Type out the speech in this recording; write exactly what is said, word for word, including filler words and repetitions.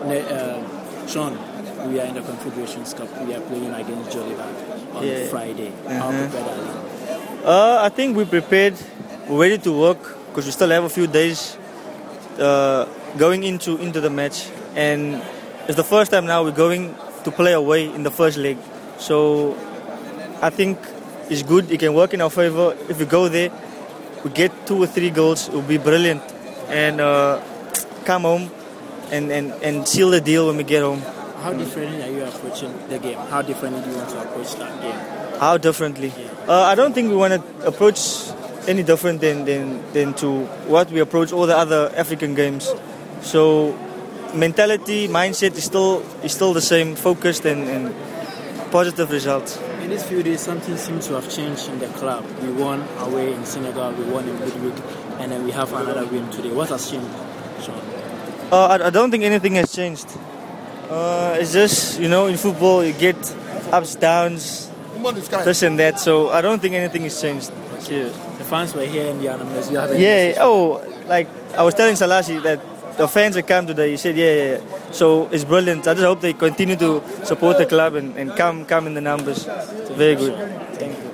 Uh, Sean, we are in the Confederations Cup. We are playing against Joliba on yeah. Friday. Uh-huh. How prepared are you? Uh, I think we're prepared. We're ready to work because we still have a few days uh, going into into the match, and it's the first time now we're going to play away in the first leg. So I think it's good. It can work in our favor. If we go there, we get two or three goals. It will be brilliant, and uh, come home and, and, and seal the deal when we get home. How differently are you approaching the game? How differently do you want to approach that game? How differently? Yeah. Uh, I don't think we want to approach any different than, than, than to what we approach all the other African games. So mentality, mindset is still is still the same, focused and, and positive results. In these few days, something seems to have changed in the club. We won away in Senegal, we won in Goodwood, and then we have another win today. What has changed, Sean? Uh, I, I don't think anything has changed. Uh, it's just, you know, in football you get ups, downs, this and that. So I don't think anything has changed. Okay. The fans were here in the Animals. You have yeah. Oh, like I was telling Salasi that the fans that come today, he said, yeah, yeah, yeah. So it's brilliant. I just hope they continue to support the club and, and come come in the numbers. Very good. Thank you.